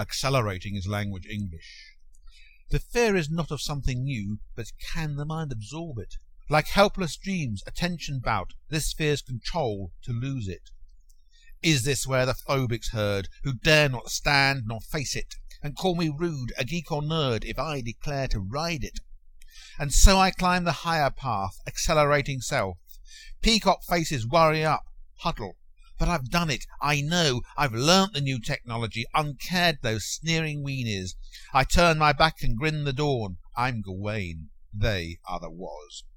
accelerating his language English. The fear is not of something new, but can the mind absorb it? Like helpless dreams, attention bout, this fear's control to lose it. Is this where the phobics herd, who dare not stand nor face it, and call me rude, a geek or nerd, if I declare to ride it? And so I climb the higher path, accelerating self. Peacock faces worry up, huddle. But I've done it, I know, I've learnt the new technology, uncared those sneering weenies. I turn my back and grin the dawn. I'm Gawain, they are the was.